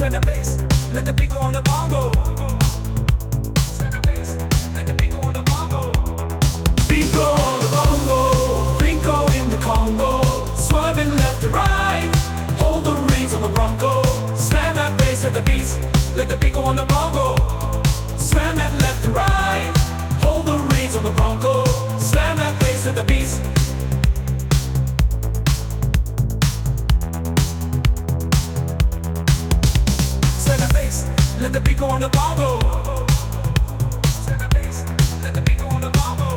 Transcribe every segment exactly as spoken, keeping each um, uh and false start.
Slam that bass, let the beat go on the bongo. Slam that bass, let the beat go on the bongo. Beat go on the bongo, Ringo in the Congo, swerving left to right, hold the reins on the Bronco. Slam that bass, let the beats, let the beat go on the bongo. Slam that left to right, hold the reins on the Bronco. Slam that bass, let the beats. Let the beat go on the bongo. Slam that bass, let the beat go on the bongo.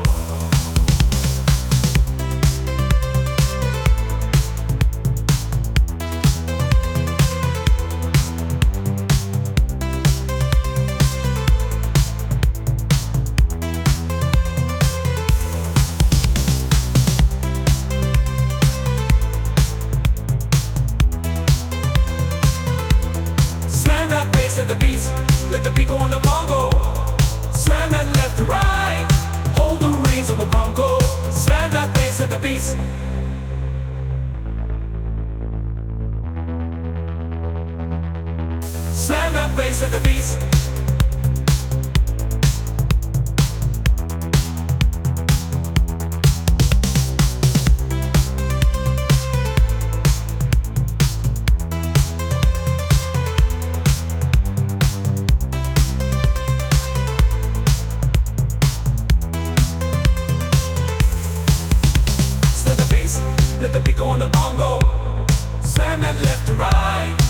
Slam that bass, let the beats, let the beat go on the bongo. Slam that left to right, hold the reins on the Bronco. Slam that bass, let the beats. Slam that bass, let the beats. Let the beat go on the bongo. Slam that left to right,